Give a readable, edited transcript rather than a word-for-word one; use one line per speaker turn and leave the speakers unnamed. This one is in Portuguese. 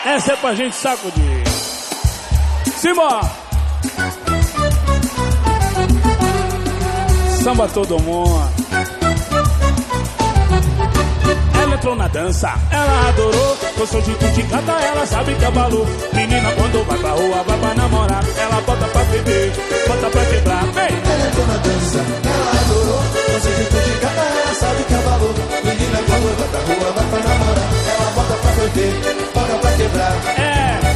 Essa é pra gente sacudir. Simbora! Samba todo mundo. Ela entrou na dança, ela adorou. Gostou de tudo de canta, ela sabe que é valor. Menina quando vai pra rua, vai pra namorar. Ela bota pra beber, bota pra quebrar. Ei!
Ela entrou na dança, ela adorou.